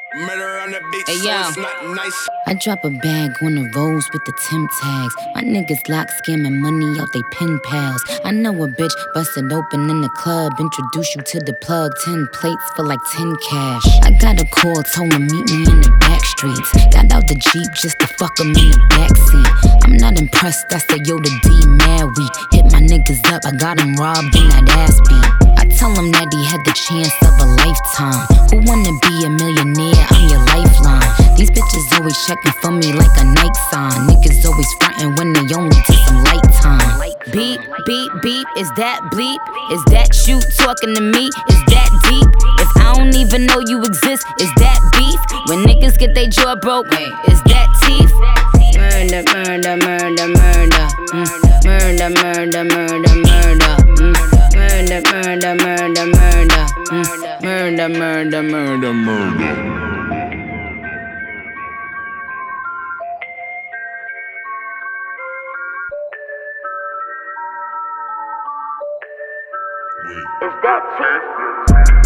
Murder on the beat, Hey, so yo. it's not nice. I drop a bag on the rolls with the Tim tags. My niggas lock scamming money out they pen pals. I know a bitch busted open in the club. Introduce you to the plug. 10 plates for like 10 cash. I got a call, told him meet me in the back streets. Got out the Jeep just to fuck him in the backseat. I'm not impressed, I said yo the D mad weak. Hit my niggas up, I got him robbed in that ass beat. I tell him that he had the chance of a lifetime. Who wanna be a millionaire? I'm your lifeline. These bitches always checking for me like a night sign. Niggas always frontin' when they only take some light time. Beep, beep, beep, is that bleep? Is that you talking to me? Is that deep? If I don't even know you exist, is that beef? When niggas get their jaw broke, is that teeth? Murder, murder, murder, murder. Murder, murder, murder, murder. Murder, murder, murder, murder. Murder, murder, murder, murder. Is that T?